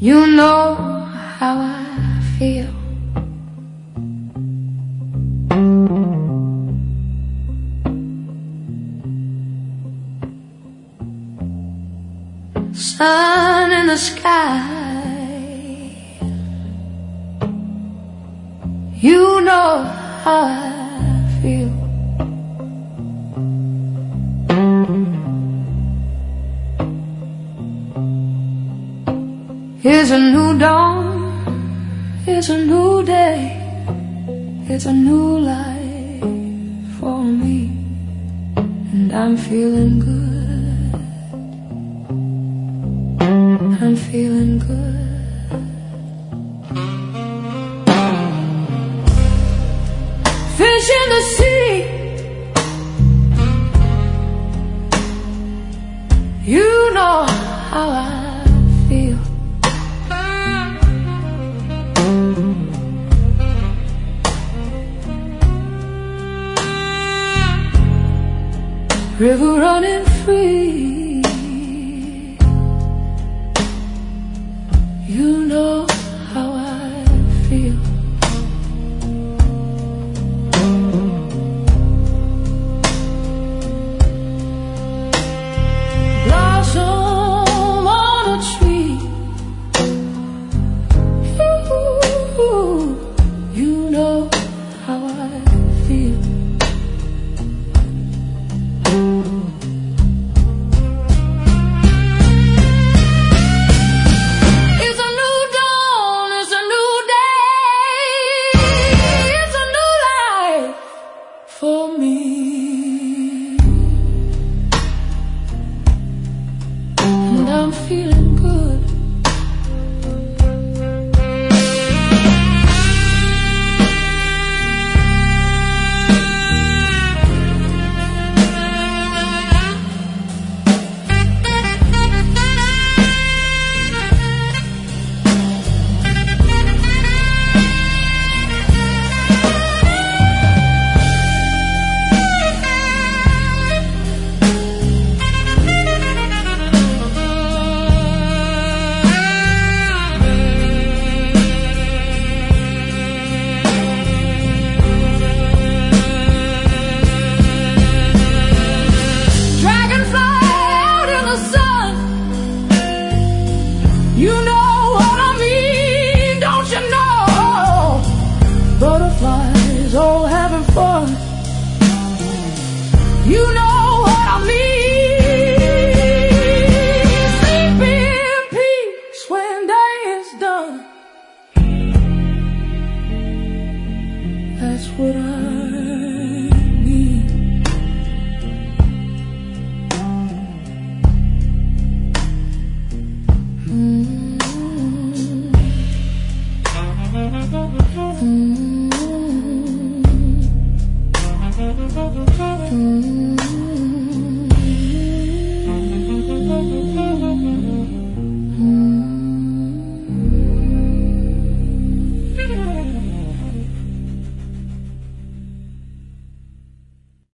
You know how I feel. Sun in the sky, you know how I feel. Here's a new dawn, here's a new day, here's a new life for me, and I'm feeling good. I'm feeling good. Fish in the sea, you know how I feel. River running free, you know how I feel. Blossom on a tree, you know how I feel. For me, and I'm feeling good. You know what I mean, don't you know? Butterflies all having fun. You know what I mean. Sleep in peace when day is done. That's what I